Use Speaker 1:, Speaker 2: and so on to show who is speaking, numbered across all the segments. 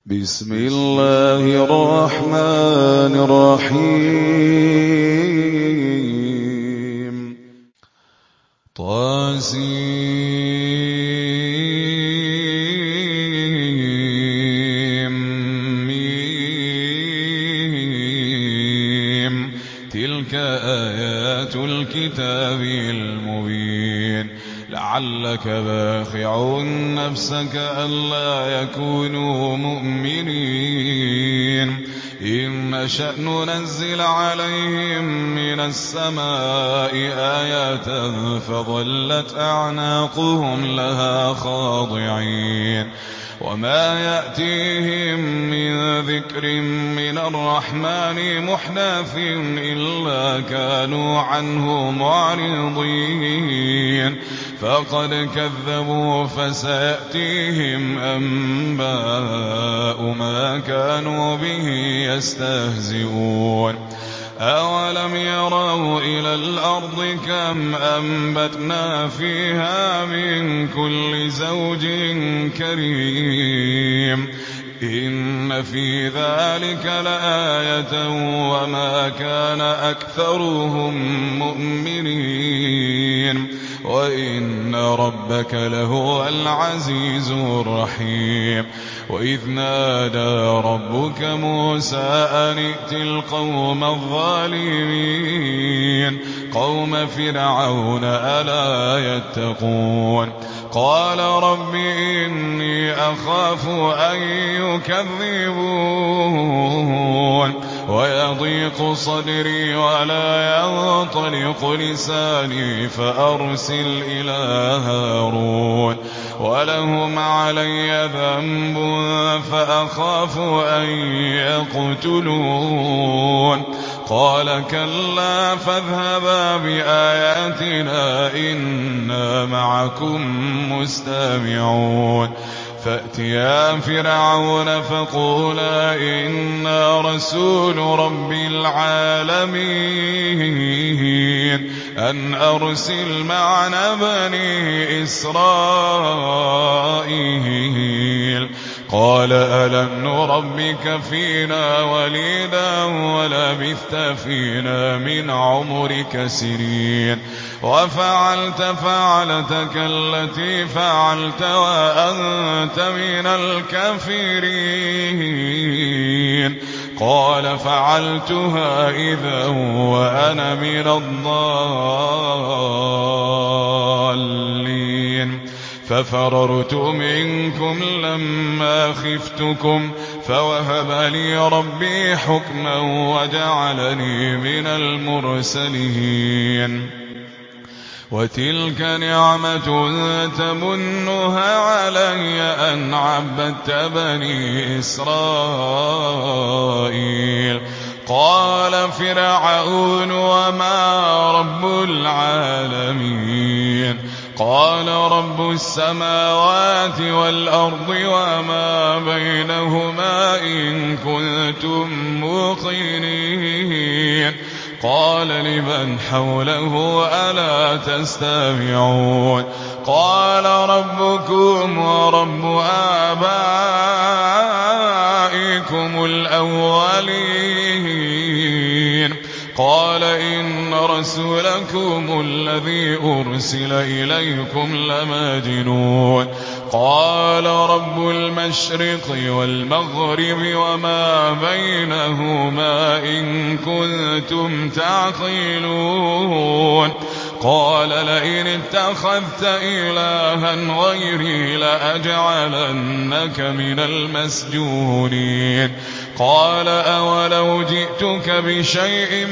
Speaker 1: بسم الله الرحمن الرحيم طاسيم تلك آيات الكتاب المبين لعلك باخع نفسك ألا يكونوا مؤمنين إن نشأ ننزل عليهم من السماء آية فظلت أعناقهم لها خاضعين وما يأتيهم من ذكر من الرحمن محدث إلا كانوا عنه معرضين فقد كذبوا فسيأتيهم أنباء ما كانوا به يستهزئون أولم يروا إلى الأرض كم أنبتنا فيها من كل زوج كريم إن في ذلك لآية وما كان أكثرهم مؤمنين وإن ربك لهو العزيز الرحيم وإذ نادى ربك موسى أن ائت القوم الظالمين قوم فرعون ألا يتقون قال رب إني أخاف أن يكذبون ويضيق صدري ولا ينطلق لساني فأرسل إلى هارون ولهم علي ذنب فأخاف أن يقتلون قال كلا فاذهبا بآياتنا إنا معكم مستمعون فأتيا فرعون فقولا إنا رسول رب العالمين أن أرسل معنا بني إسرائيل قال ألم نربك فينا وليدا ولبثت فينا من عمرك سنين وفعلت فعلتك التي فعلت وأنت من الكافرين قال فعلتها إذا وأنا من الضالين ففررت منكم لما خفتكم فوهب لي ربي حكما وجعلني من المرسلين وتلك نعمة تمنها علي أن عبدت بني إسرائيل قال فرعون وما رب العالمين قال رب السماوات والأرض وما بينهما إن كنتم موقنين قال لمن حوله ألا تستمعون قال ربكم ورب آبائكم الأولين قال إن رسولكم الذي أرسل إليكم لمجنون قال رب المشرق والمغرب وما بينهما إن كنتم تعقلون قال لئن اتخذت إلها غيري لأجعلنك من المسجونين قال أولو جئتك بشيء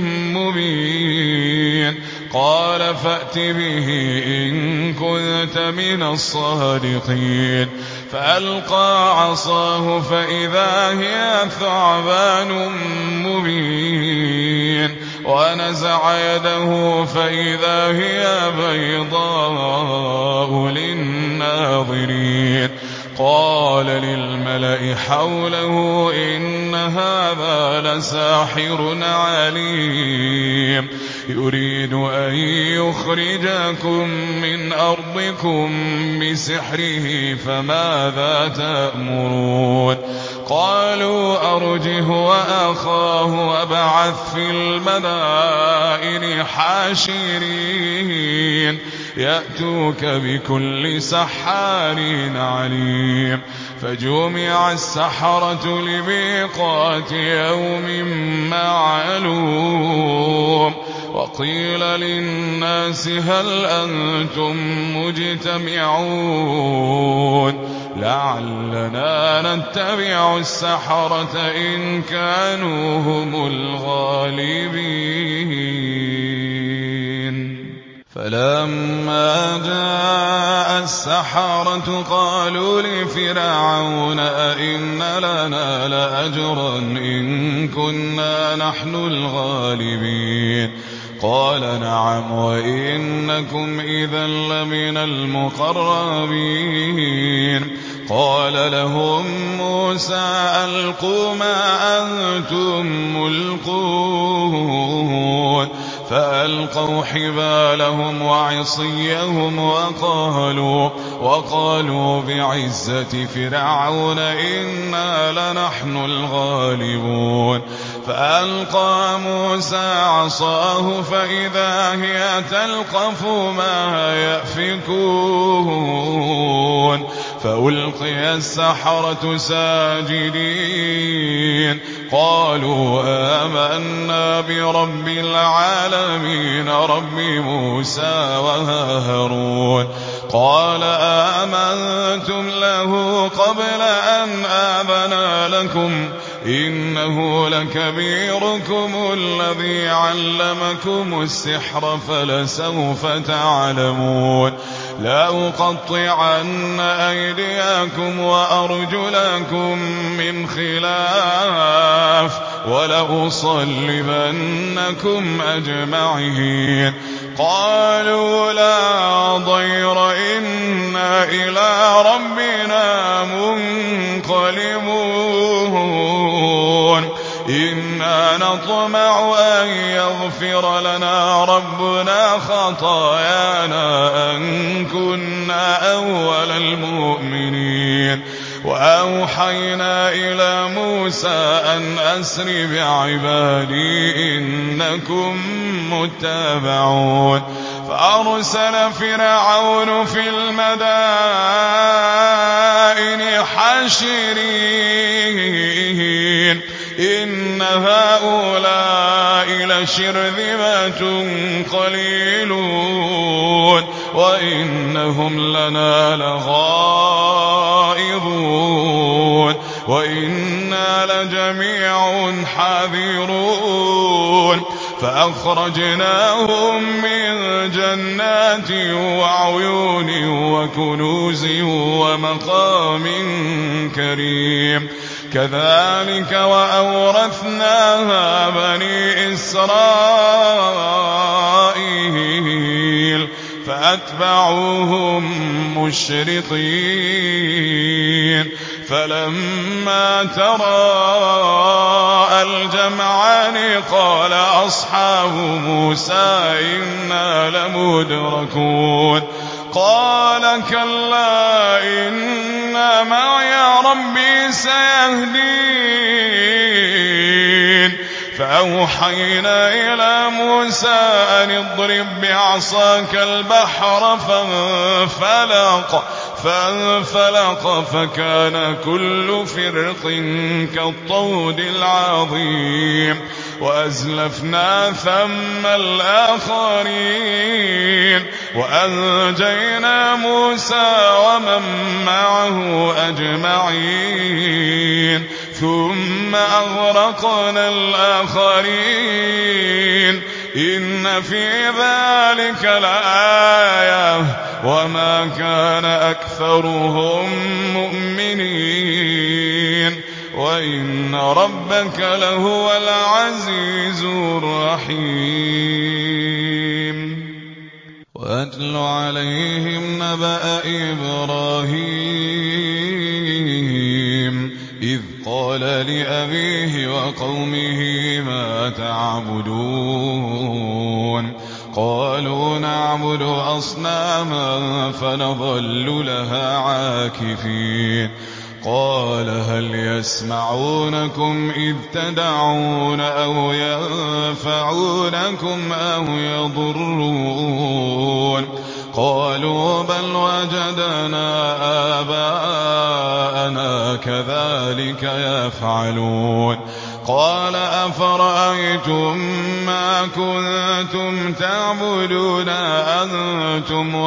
Speaker 1: مبين قال فأت به إن كنت من الصادقين فألقى عصاه فإذا هي ثعبان مبين ونزع يده فإذا هي بيضاء للناظرين قال للملأ حوله إن هذا لساحر عليم يريد أن يخرجكم من أرضكم بسحره فماذا تأمرون أرجه وأخاه وابعث في المدائن حاشرين يأتوك بكل سحار عليم فجمع السحرة لميقات يوم معلوم وقيل للناس هل أنتم مجتمعون لعلنا نتبع السحرة إن كانوا هم الغالبين فلما جاء السحرة قالوا لفرعون أئن لنا لأجرا إن كنا نحن الغالبين قال نعم وإنكم إذا لمن المقربين قال لهم موسى ألقوا ما أنتم ملقون فألقوا حبالهم وعصيهم وقالوا بعزة فرعون إنا لنحن الغالبون فألقى موسى عصاه فإذا هي تلقف ما يأفكون فألقي السحرة ساجدين قالوا آمنا برب العالمين رب موسى وهارون قال آمنتم له قبل أن آذن لكم إنه لكبيركم الذي علمكم السحر فلسوف تعلمون لأقطعن أيديكم وأرجلكم من خلاف ولأصلبنكم أجمعين قالوا لا ضير إنا إلى ربنا منقلبون إنا نطمع أن يغفر لنا ربنا خطايانا أن كنا أول المؤمنين وأوحينا إلى موسى أن أسر بعبادي إنكم متبعون فأرسل فرعون في المدائن حاشرين إن هؤلاء لشرذمة قليلون وإنهم لنا لغائظون وإنا لجميع حاذرون فأخرجناهم من جنات وعيون وكنوز ومقام كريم كذلك وأورثناها بني إسرائيل فأتبعوهم مشرقين فلما تراءى الجمعان قال أصحاب موسى إنا لمدركون قال كلا إن معي ربي سيهدين فأوحينا إلى موسى أن اضرب بعصاك البحر فانفلق فكان كل فرق كالطود العظيم وأزلفنا ثم الآخرين وأنجينا موسى ومن معه أجمعين ثم أغرقنا الآخرين إن في ذلك لآية وما كان أكثرهم مؤمنين وإن ربك لهو العزيز الرحيم وأتل عليهم نبأ إبراهيم إذ قال لأبيه وقومه ما تعبدون قالوا نعبد أصناما فنظل لها عاكفين قال هل يسمعونكم إذ تدعون أو ينفعونكم أو يضرون قالوا بل وجدنا آباءنا كذلك يفعلون قال أفرأيتم ما كنتم تعبدون أنتم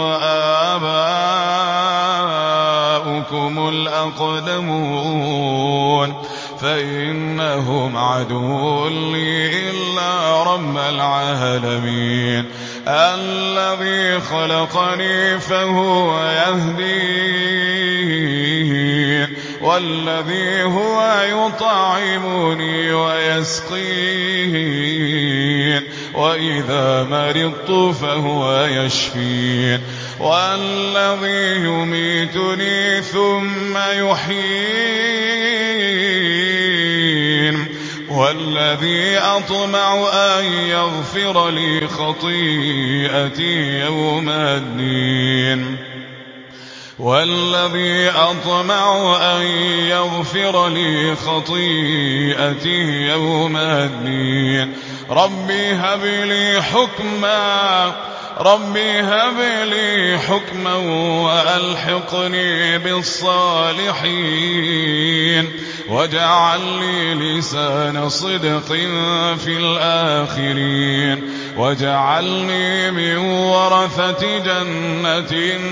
Speaker 1: وآباؤكم الأقدمون فإنهم عدو لي إلا رب العالمين الذي خلقني فهو يهدين والذي هو يطعمني ويسقين وإذا مرضت فهو يشفين والذي يميتني ثم يحيين والذي أطمع أن يغفر لي خطيئتي يوم الدين والذي أطمع أن يغفر لي خطيئتي يوم الدين ربي هب لي حكما وألحقني بالصالحين واجعل لي لسان صدق في الآخرين واجعلني من ورثة جنة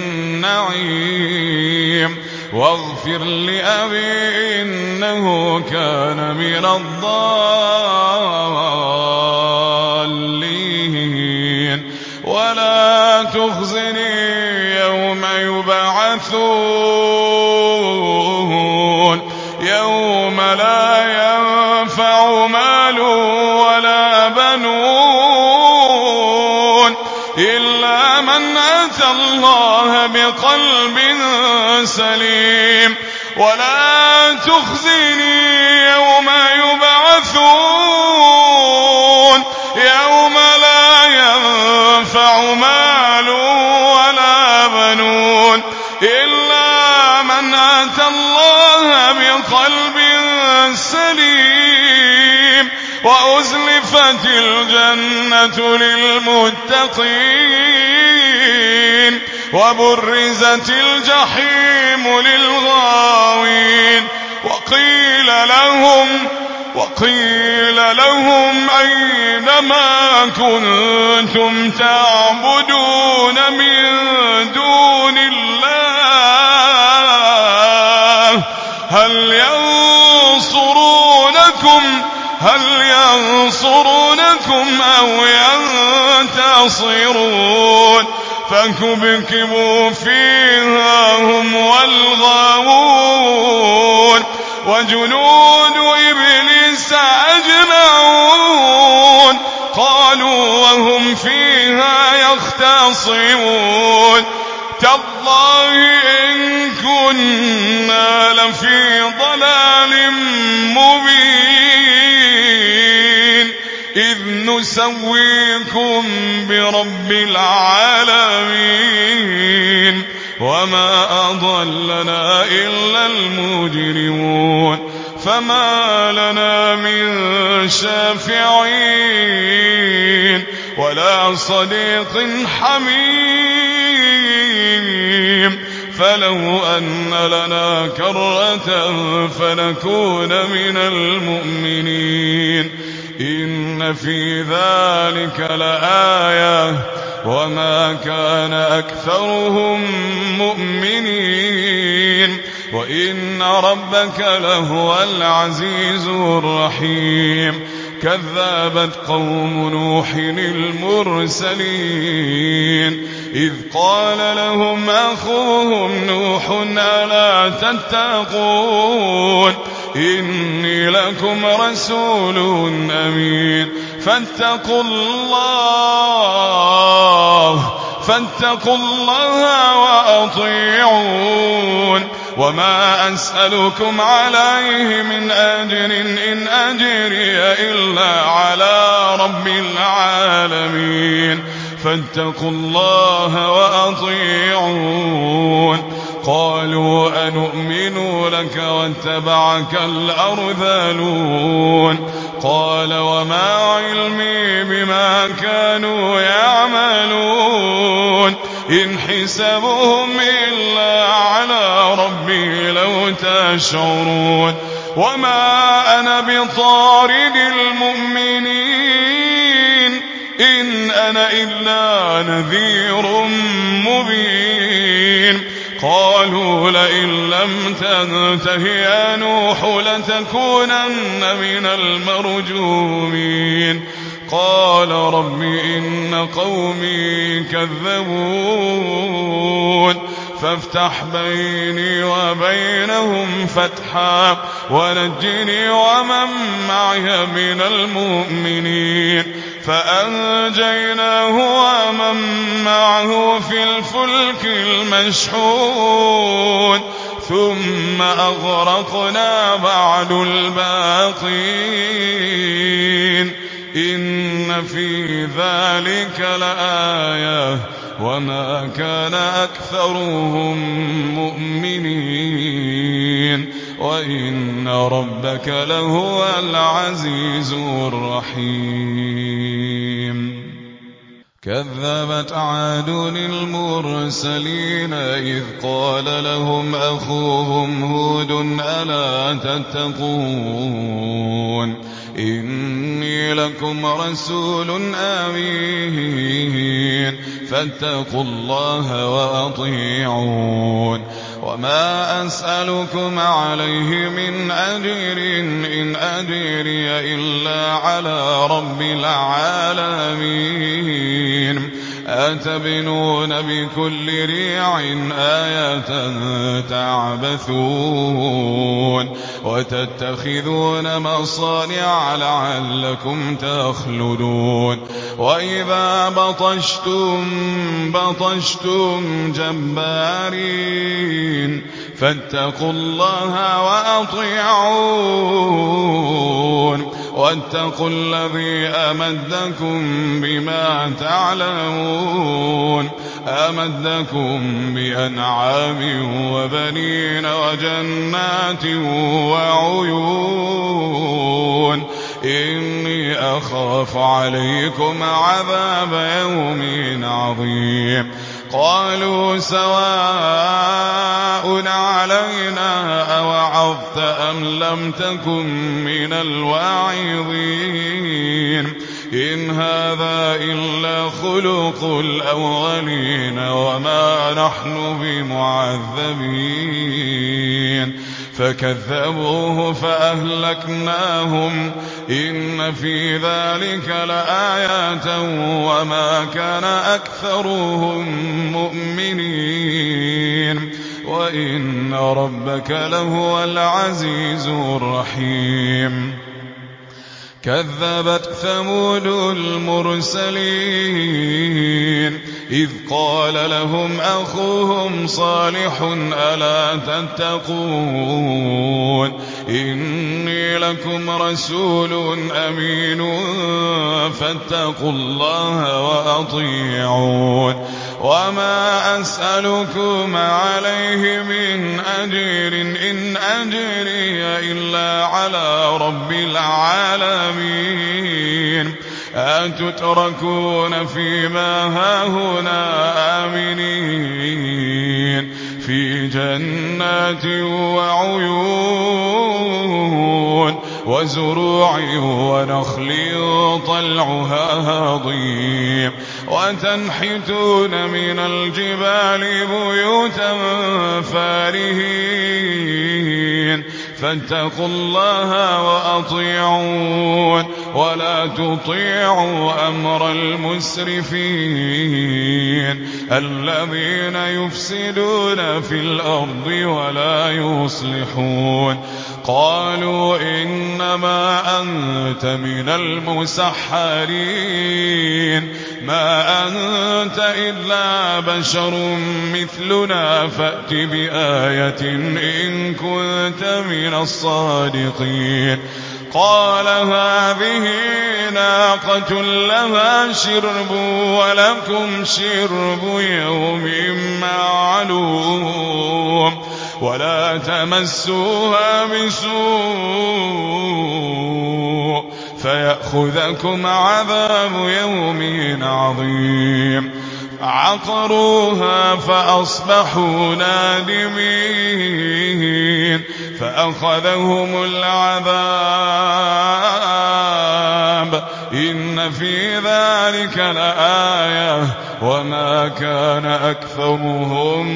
Speaker 1: النعيم واغفر لأبي إنه كان من الضالين ولا تخزني يوم يبعثون يوم لا ينفع مال ولا بنون إلا من أتى الله بقلب سليم ولا تخزني يوم يبعثون يوم لا ينفع مال ولا بنون إلا من أتى الله بقلب سليم وأزلفت الجنة للمتقين وبرزت الجحيم للغاوين وقيل لهم أين ما كنتم تعبدون من دون الله هل ينصرونكم أو ينتصرون فكبكبوا فيها هم والغاوون وجنود إبليس أجمعون قالوا وهم فيها يختصمون تالله إن كنا لفي ضلال مبين إذ نسويكم برب العالمين وما أضلنا إلا المجرمون فما لنا من شافعين ولا صديق حميم فلو أن لنا كرة فنكون من المؤمنين إن في ذلك لآية وما كان أكثرهم مؤمنين وإن ربك لهو العزيز الرحيم كذبت قوم نوح المرسلين إذ قال لهم أخوهم نوح ألا تتقون إني لكم رسول أمين فاتقوا الله وأطيعون وما أسألكم عليه من أجر إن أجري إلا على رب العالمين فاتقوا الله وأطيعون قالوا أنؤمن لك واتبعك الأرذلون قال وما علمي بما كانوا يعملون إن حسابهم إلا على ربي لو تشعرون وما أنا بطارد المؤمنين إن أنا إلا نذير مبين قالوا لئن لم تنته يا نوح لتكونن من المرجومين قال رب إن قومي كذبون فافتح بيني وبينهم فتحا ونجني ومن معي من المؤمنين فأنجيناه ومن معه في الفلك المشحون ثم أغرقنا بعد الباقين إن في ذلك لآية وما كان أكثرهم مؤمنين وإن ربك لهو العزيز الرحيم كذبت عاد المرسلين إذ قال لهم أخوهم هود ألا تتقون إني لكم رسول أمين فاتقوا الله وأطيعون وما أسألكم عليه من أجر إن أجري إلا على رب العالمين أتبنون بكل ريع آية تعبثون وتتخذون مصانع لعلكم تخلدون وإذا بطشتم جبارين فاتقوا الله وأطيعون واتقوا الذي أمدكم بما تعلمون أمدكم بأنعام وبنين وجنات وعيون إني أخاف عليكم عذاب يوم عظيم قالوا سواء علينا أوعظت أم لم تكن من الواعظين إن هذا إلا خلق الأولين وما نحن بمعذبين فكذبوه فأهلكناهم إن في ذلك لآيات وما كان أكثرهم مؤمنين وإن ربك لهو العزيز الرحيم كذبت ثمود المرسلين إذ قال لهم أخوهم صالح ألا تتقون إني لكم رسول أمين فاتقوا الله وأطيعون وما أسألكم عليه من أجر إن أجري إلا على رب العالمين أتتركون فيما هاهنا آمنين في جنات وعيون وزروع ونخل طلعها هضيم وتنحتون من الجبال بيوتا فارهين فاتقوا الله وأطيعون ولا تطيعوا أمر المسرفين الذين يفسدون في الأرض ولا يصلحون قالوا إنما أنت من المسحرين ما أنت إلا بشر مثلنا فأت بآية إن كنت من الصادقين قال هذه ناقة لها شرب ولكم شرب يوم معلوم ولا تمسوها بسوء فيأخذكم عذاب يوم عظيم. عقروها فأصبحوا نادمين فأخذهم العذاب إن في ذلك لآية وما كان أكثرهم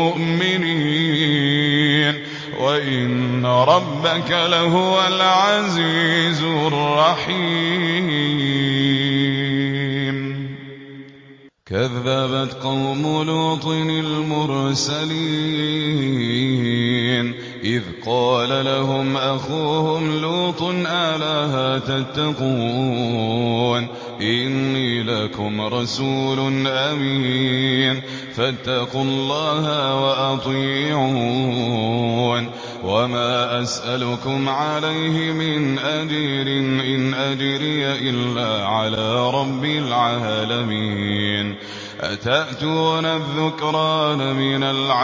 Speaker 1: مؤمنين وإن ربك لهو العزيز الرحيم. كذبت قوم لوط المرسلين إذ قال لهم أخوهم لوط ألا تتقون إني لكم رسول أمين فاتقوا الله وأطيعون وما أسألكم عليه من أجر إن أجري إلا على رب العالمين أتأتون الذكران من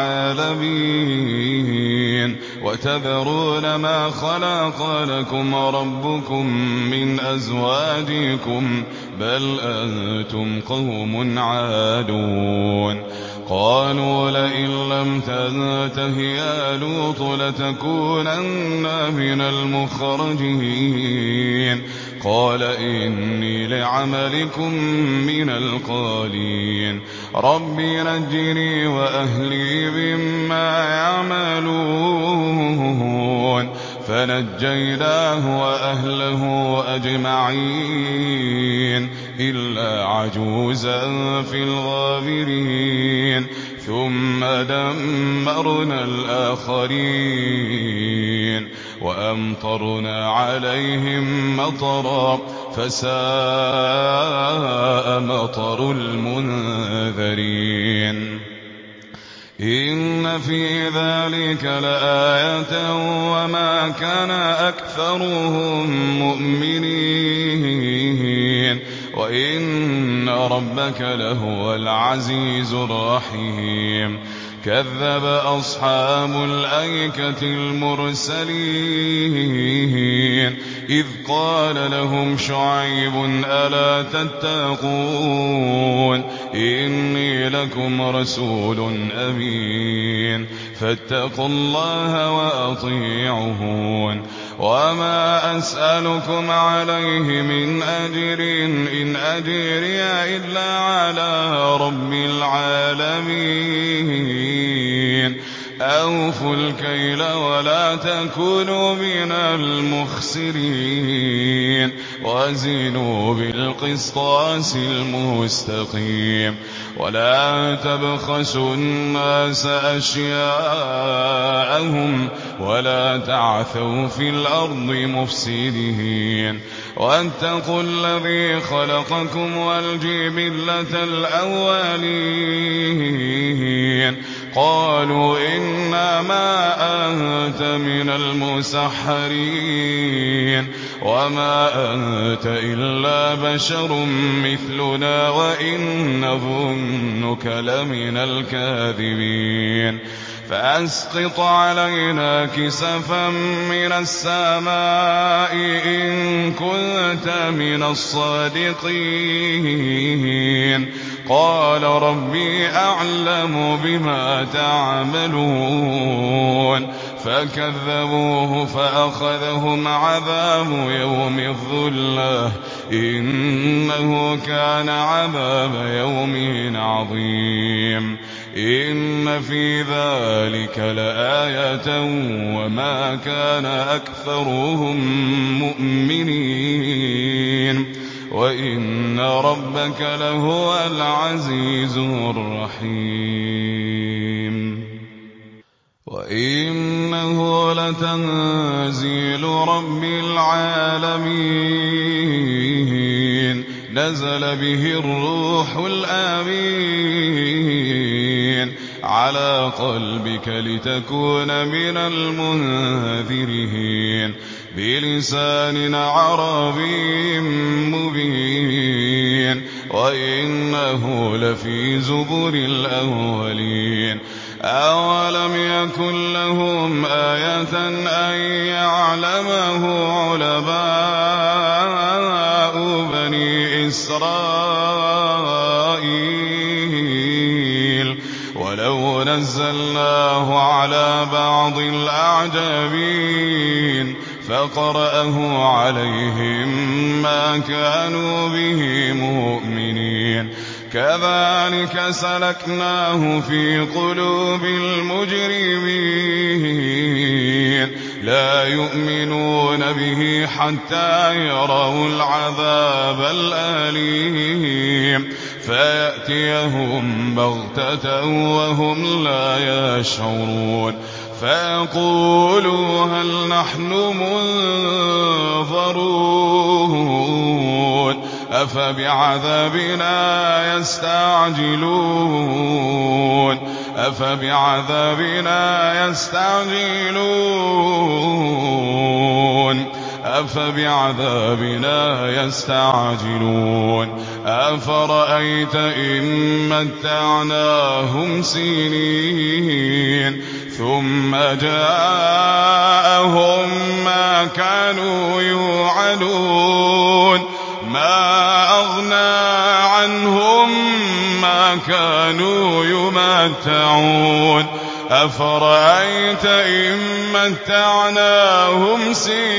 Speaker 1: العالمين وتذرون ما خلق لكم ربكم من أزواجكم بل أنتم قوم عادون. قالوا لئن لم تنته يا لوط لتكونن من المخرجين قال إني لعملكم من القالين رب نجني وأهلي مما يعملون فنجيناه وأهله أجمعين إلا عجوزا في الغابرين ثم دمرنا الآخرين وأمطرنا عليهم مطرا فساء مطر المنذرين. إن في ذلك لآية وما كان أكثرهم مؤمنين وإن ربك لهو العزيز الرحيم. كذب أصحاب الأيكة المرسلين إذ قال لهم شعيب ألا تتقون إني لكم رسول أمين فاتقوا الله وأطيعون وما أسألكم عليه من أجر إن أجري إلا على رب العالمين أوفوا الكيل ولا تكونوا من المخسرين وزنوا بالقسطاس المستقيم ولا تبخسوا الناس أشياءهم ولا تعثوا في الأرض مفسدين واتقوا الذي خلقكم والجبلة الأولين قالوا إنما أنت من المسحرين وما أنت إلا بشر مثلنا وإن نظنك لمن الكاذبين فأسقط علينا كسفا من السماء إن كنت من الصادقين قال ربي أعلم بما تعملون فكذبوه فأخذهم عذاب يوم الظلة إنه كان عذاب يوم عظيم. إن في ذلك لآية وما كان أكثرهم مؤمنين وإن ربك لهو العزيز الرحيم. وإنه لتنزيل رب العالمين نزل به الروح الأمين على قلبك لتكون من المنذرين بلسان عربي مبين وإنه لفي زبر الأولين أولم يكن لهم آية أن يعلمه علماء بني إسرائيل ولو نزلناه على بعض الأعجمين فقرأه عليهم ما كانوا به مؤمنين كذلك سلكناه في قلوب المجرمين لا يؤمنون به حتى يروا العذاب الأليم فيأتيهم بغتة وهم لا يشعرون فيقولوا هل نحن منظرون أفبعذابنا يستعجلون أفرأيت إن متعناهم سنين ثم جاءهم ما كانوا يوعدون ما أغنى عنهم ما كانوا يمتعون أفرأيت إن متعناهم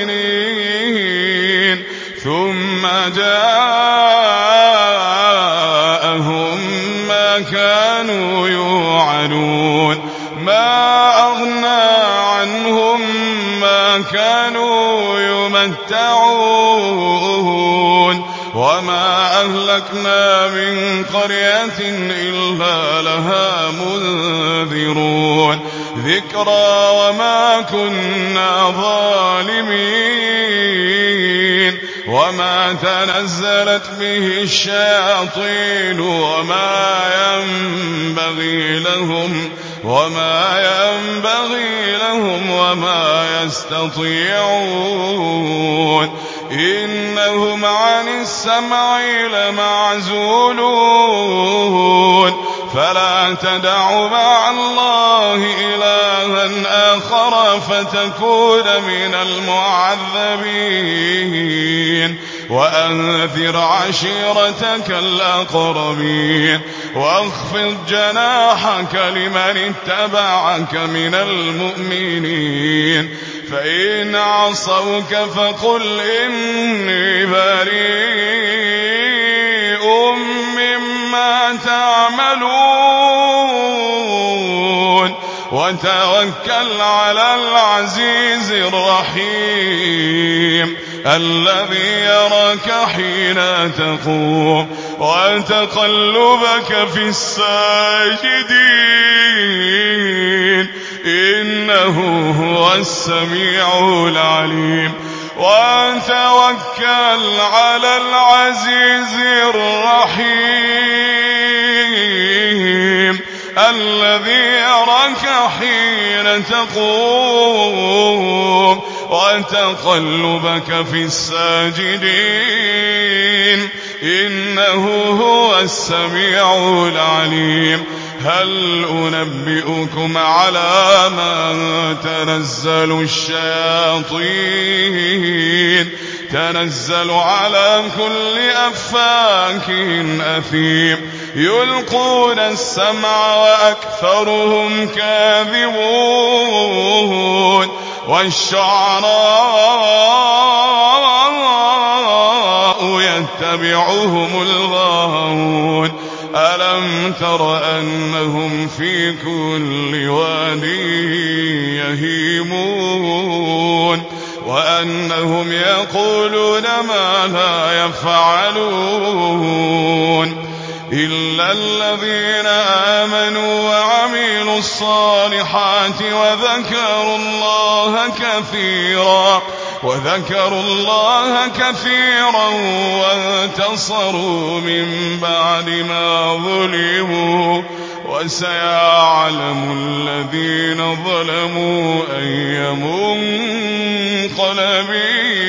Speaker 1: سنين ثم جاءهم ما كانوا يوعدون ما أغنى عنهم ما كانوا يمتعون وما أهلكنا من قرية إلا لها منذرون ذكرى وما كنا ظالمين وما تنزلت به الشياطين وما ينبغي لهم وما يستطيعون إنهم عن السمع لمعزولون فلا تدع مع الله إلها آخر فتكون من المعذبين وأنذر عشيرتك الأقربين واخفض جناحك لمن اتبعك من المؤمنين فإن عصوك فقل إني بريء مما تعملون وتوكل على العزيز الرحيم الذي يراك حين تقوم وتقلبك في الساجدين إنه هو السميع العليم وتوكل على العزيز الرحيم الذي يراك حين تقوم وتقلبك في الساجدين إنه هو السميع العليم هل أنبئكم على من تنزل الشياطين تنزل على كل أفاك أثيم يلقون السمع وأكثرهم كاذبون والشعراء يتبعهم الغاوون ألم تر أنهم في كل واد يهيمون وأنهم يقولون ما لا يفعلون إلا الذين آمنوا وعملوا الصالحات وذكروا الله كثيرا وانتصروا من بعد ما ظلموا وسيعلم الذين ظلموا أي منقلب السبيل